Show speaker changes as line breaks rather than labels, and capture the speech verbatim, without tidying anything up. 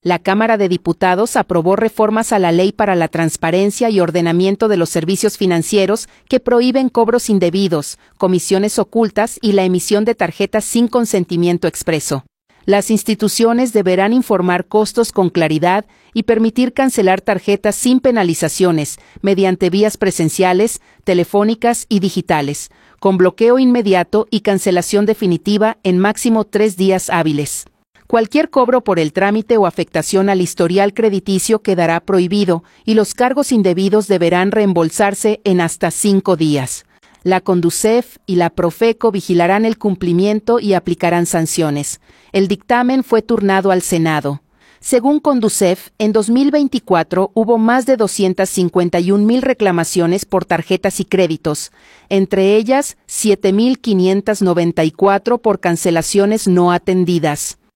La Cámara de Diputados aprobó reformas a la Ley para la Transparencia y Ordenamiento de los Servicios Financieros que prohíben cobros indebidos, comisiones ocultas y la emisión de tarjetas sin consentimiento expreso. Las instituciones deberán informar costos con claridad y permitir cancelar tarjetas sin penalizaciones, mediante vías presenciales, telefónicas y digitales, con bloqueo inmediato y cancelación definitiva en máximo tres días hábiles. Cualquier cobro por el trámite o afectación al historial crediticio quedará prohibido y los cargos indebidos deberán reembolsarse en hasta cinco días. La Conducef y la Profeco vigilarán el cumplimiento y aplicarán sanciones. El dictamen fue turnado al Senado. Según Conducef, en dos mil veinticuatro hubo más de doscientas cincuenta y un mil reclamaciones por tarjetas y créditos, entre ellas siete mil quinientas noventa y cuatro por cancelaciones no atendidas.